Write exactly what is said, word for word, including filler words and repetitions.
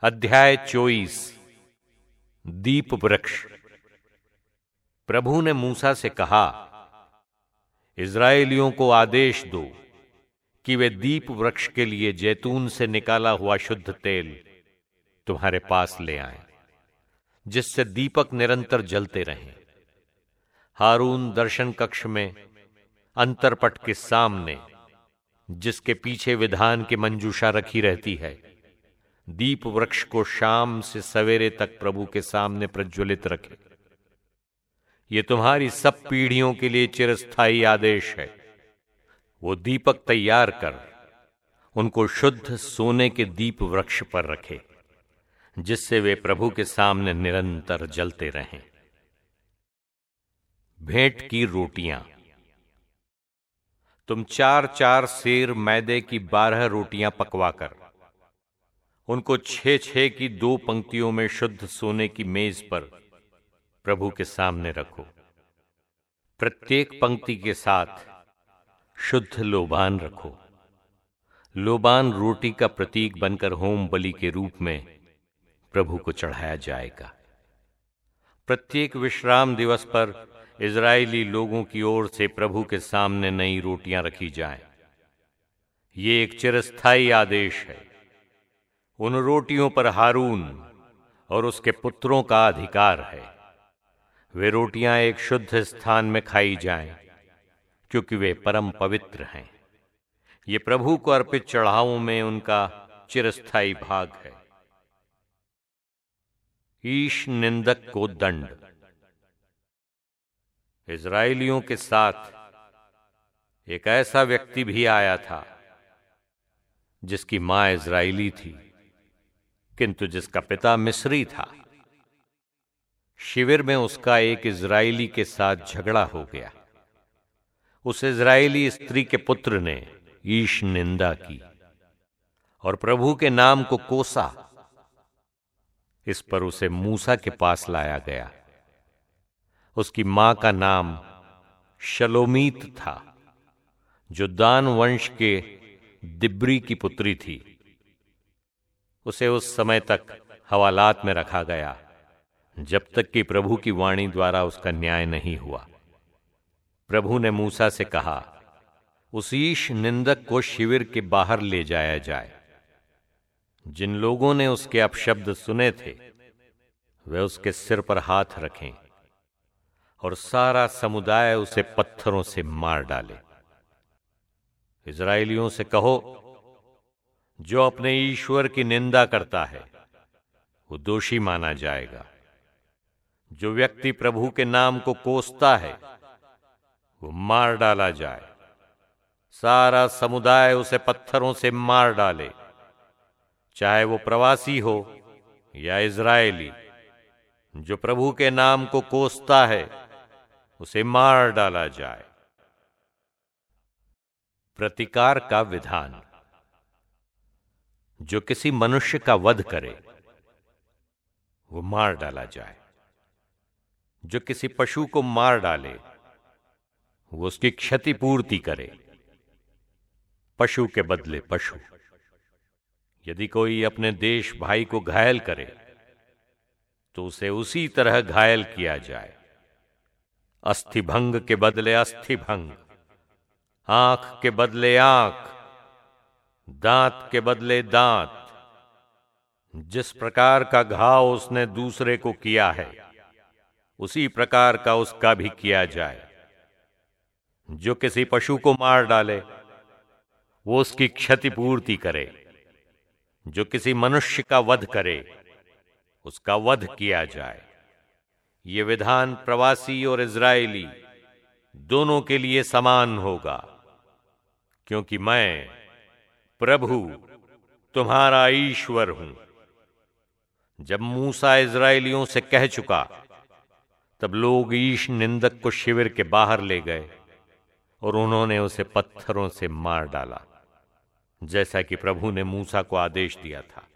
अध्याय चौबीस। दीप वृक्ष। प्रभु ने मूसा से कहा, इस्राएलियों को आदेश दो कि वे दीप वृक्ष के लिए जैतून से निकाला हुआ शुद्ध तेल तुम्हारे पास ले आएं, जिससे दीपक निरंतर जलते रहें। हारून दर्शन कक्ष में अंतरपट के सामने, जिसके पीछे विधान की मंजूषा रखी रहती है, दीप वृक्ष को शाम से सवेरे तक प्रभु के सामने प्रज्वलित रखे। ये तुम्हारी सब पीढ़ियों के लिए चिरस्थायी आदेश है। वो दीपक तैयार कर उनको शुद्ध सोने के दीप वृक्ष पर रखे, जिससे वे प्रभु के सामने निरंतर जलते रहें। भेंट की रोटियां। तुम चार चार सेर मैदे की बारह रोटियां पकवाकर उनको छह छह की दो पंक्तियों में शुद्ध सोने की मेज पर प्रभु के सामने रखो। प्रत्येक पंक्ति के साथ शुद्ध लोबान रखो। लोबान रोटी का प्रतीक बनकर होम बलि के रूप में प्रभु को चढ़ाया जाएगा। प्रत्येक विश्राम दिवस पर इजरायली लोगों की ओर से प्रभु के सामने नई रोटियां रखी जाएं। ये एक चिरस्थायी आदेश है। उन रोटियों पर हारून और उसके पुत्रों का अधिकार है। वे रोटियां एक शुद्ध स्थान में खाई जाएं, क्योंकि वे परम पवित्र हैं। ये प्रभु को अर्पित चढ़ावों में उनका चिरस्थायी भाग है। ईश निंदक को दंड। इजरायलियों के साथ एक ऐसा व्यक्ति भी आया था जिसकी मां इजरायली थी, किंतु जिसका पिता मिस्री था। शिविर में उसका एक इजरायली के साथ झगड़ा हो गया। उस इजरायली स्त्री के पुत्र ने ईश निंदा की और प्रभु के नाम को कोसा। इस पर उसे मूसा के पास लाया गया। उसकी मां का नाम शलोमीत था, जो दान वंश के दिब्री की पुत्री थी। उसे उस समय तक हवालात में रखा गया जब तक कि प्रभु की वाणी द्वारा उसका न्याय नहीं हुआ। प्रभु ने मूसा से कहा, उस ईश निंदक को शिविर के बाहर ले जाया जाए। जिन लोगों ने उसके अपशब्द सुने थे, वे उसके सिर पर हाथ रखें और सारा समुदाय उसे पत्थरों से मार डाले। इजरायलियों से कहो, जो अपने ईश्वर की निंदा करता है वो दोषी माना जाएगा। जो व्यक्ति प्रभु के नाम को कोसता है वो मार डाला जाए। सारा समुदाय उसे पत्थरों से मार डाले, चाहे वो प्रवासी हो या इजरायली। जो प्रभु के नाम को कोसता है उसे मार डाला जाए। प्रतिकार का विधान। जो किसी मनुष्य का वध करे वो मार डाला जाए। जो किसी पशु को मार डाले वो उसकी क्षतिपूर्ति करे। पशु के बदले पशु। यदि कोई अपने देश भाई को घायल करे तो उसे उसी तरह घायल किया जाए। अस्थिभंग के बदले अस्थिभंग, आंख के बदले आंख, दांत के बदले दांत। जिस प्रकार का घाव उसने दूसरे को किया है, उसी प्रकार का उसका भी किया जाए। जो किसी पशु को मार डाले वो उसकी क्षतिपूर्ति करे। जो किसी मनुष्य का वध करे उसका वध किया जाए। ये विधान प्रवासी और इजरायली दोनों के लिए समान होगा, क्योंकि मैं प्रभु तुम्हारा ईश्वर हूं। जब मूसा इजरायलियों से कह चुका, तब लोग ईश निंदक को शिविर के बाहर ले गए और उन्होंने उसे पत्थरों से मार डाला, जैसा कि प्रभु ने मूसा को आदेश दिया था।